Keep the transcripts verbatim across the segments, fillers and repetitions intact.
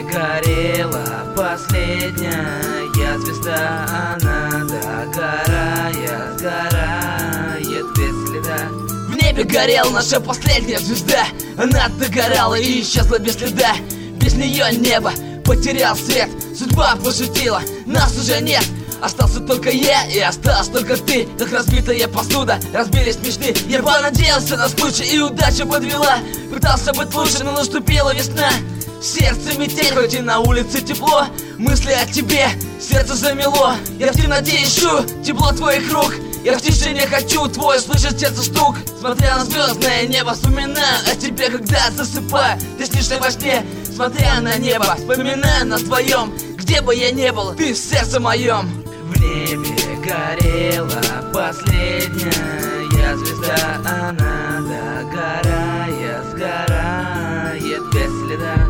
горела последняя звезда, она догорая, сгорает без следа. В небе горела наша последняя звезда, она догорала и исчезла без следа. Без нее небо потерял свет, судьба пошутила, нас уже нет. Остался только я и осталась только ты, как разбитая посуда, разбились мечты. Я понадеялся на случай, и удача подвела. Пытался быть лучше, но наступила весна. Сердце метель, хоть и на улице тепло. Мысли о тебе, сердце замело. Я в темноте ищу тепло твоих рук. Я в тишине хочу твой слышать сердце стук. Смотря на звездное небо, вспоминаю о тебе, когда засыпаю. Ты снишься во сне, смотря на небо, вспоминаю нас вдвоем. Где бы я ни был, ты в сердце моем. В небе горела последняя звезда, она догорая, сгорает без следа.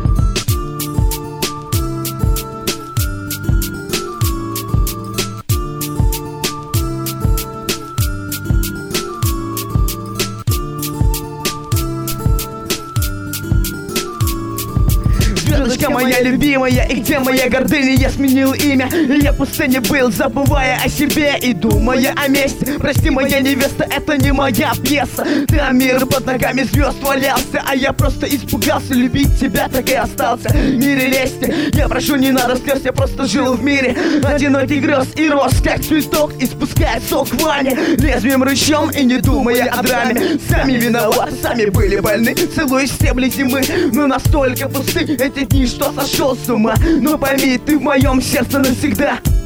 Звездочка моя любимая, и где моя гордыня? Я сменил имя, и я в пустыне был, забывая о себе и думая о месте. Прости, моя невеста, это не моя пьеса. Там мир под ногами звезд валялся, а я просто испугался. Любить тебя так и остался в мире лести. Я прошу, не надо слез, я просто жил в мире одинокий грез и рос, как цветок, испуская сок вани лезвием рычом и не думая о драме. Сами виноваты, сами были больны, целуя стебли зимы, но настолько пусты эти дни, что сошел с ума. Но пойми, ты в моем сердце навсегда.